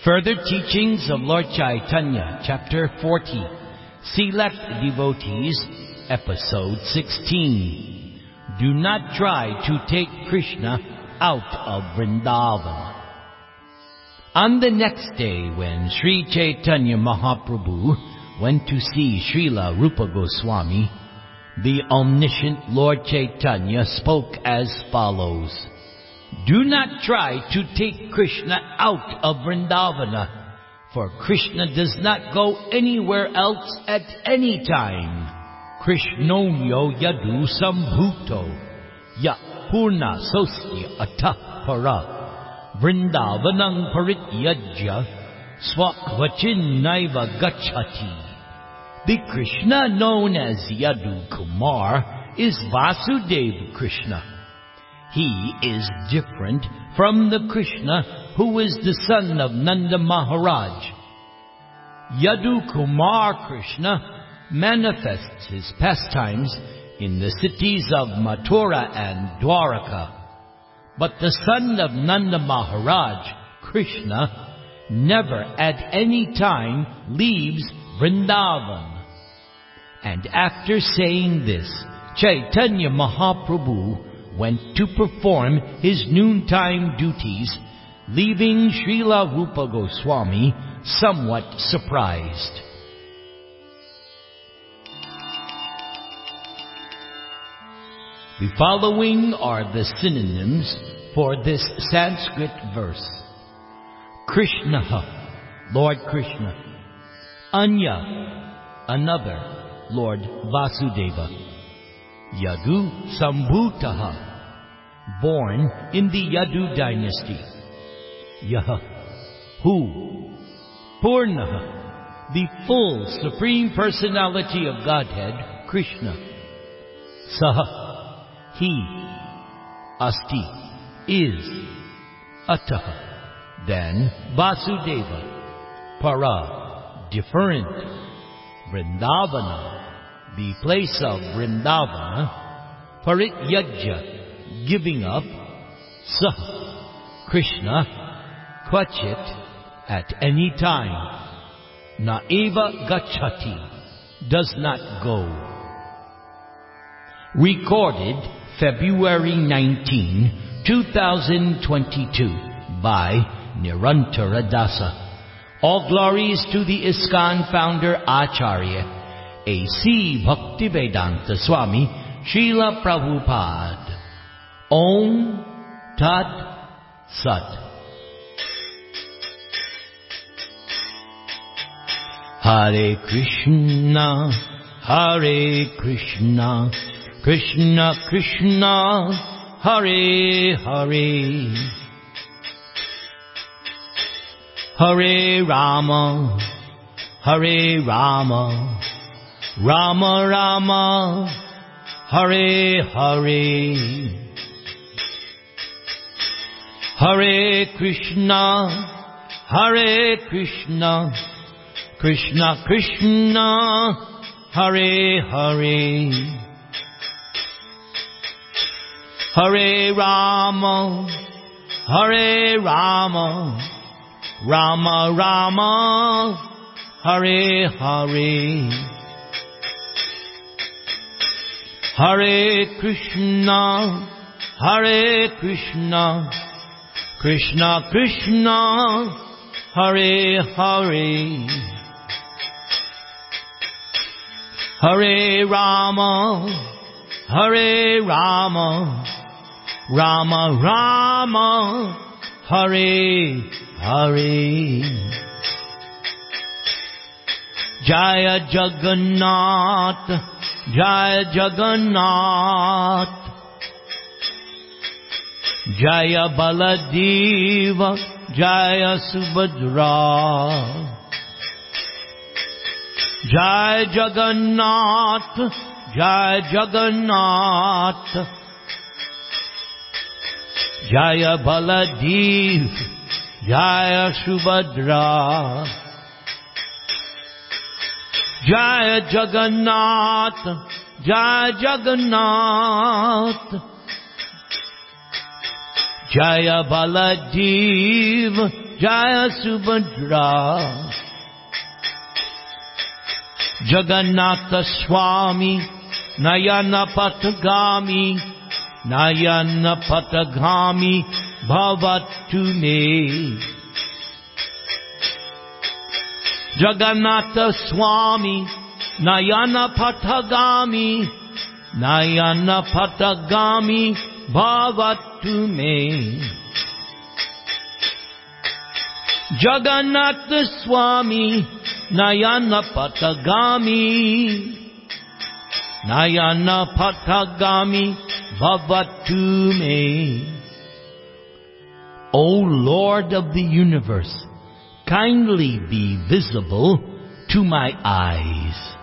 Further teachings of Lord Chaitanya, Chapter 40, Select Devotees, Episode 16. Do not try to take Krishna out of Vrindavan. On the next day, when Sri Chaitanya Mahaprabhu went to see Srila Rupa Goswami, the omniscient Lord Chaitanya spoke as follows. Do not try to take Krishna out of Vrindavana, for Krishna does not go anywhere else at any time. Krishnonyo yadu sambhuto, ya purna sosya atah para, Vrindavanang parityajya, swakvachin naiva gachati. The Krishna known as Yadu Kumar is Vasudeva Krishna. He is different from the Krishna who is the son of Nanda Maharaj. Yadu Kumar Krishna manifests his pastimes in the cities of Mathura and Dwaraka. But the son of Nanda Maharaj, Krishna, never at any time leaves Vrindavan. And after saying this, Chaitanya Mahaprabhu went to perform his noontime duties, leaving Srila Rupa Goswami somewhat surprised. The following are the synonyms for this Sanskrit verse. Krishna, Lord Krishna. Anya, another, Lord Vasudeva. Yadu Sambhutaha, born in the Yadu dynasty. Yaha, who? Purnaha, the full Supreme Personality of Godhead, Krishna. Saha, he. Asti, is. Ataha, then Vasudeva. Para, different. Vrindavana, the place of Vrindavana. Parityajya, giving up. Sah, Krishna. Kvachit, at any time. Naiva gachati, does not go. Recorded February 19, 2022 by Nirantara Dasa. All glories to the ISKCON founder Acharya A.C. Bhaktivedanta Swami Srila Prabhupada. Om Tat Sat. Hare Krishna, Hare Krishna, Krishna Krishna, Hare Hare, Hare Rama, Hare Rama, Rama Rama, Hare Hare, Hare Krishna, Hare Krishna, Krishna Krishna, Hare Hare, Hare Rama, Hare Rama, Rama Rama, Hare Hare, Hare Krishna, Hare Krishna, Krishna Krishna, Hare Hare, Hare Rama, Hare Rama, Rama Rama, Hare Hare. Jaya Jagannath, Jaya Jagannath, Jaya Baladeva, Jaya Subhadra, Jaya Jagannath, Jaya Jagannath, Jaya Baladev, Jaya Subhadra, Jaya Jagannath, Jaya Jagannath, Jaya Baladev, Jaya Subhadra. Jagannatha Swami, Nayana Patagami, Nayana Patagami, Bhavatu me. Jagannatha Swami, Nayana Patagami, Nayana Patagami, Bhavatu me. Jagannatha Swami, Nayana Patagami, Nayana Patagami, Bhavatu me. O Lord of the universe, kindly be visible to my eyes.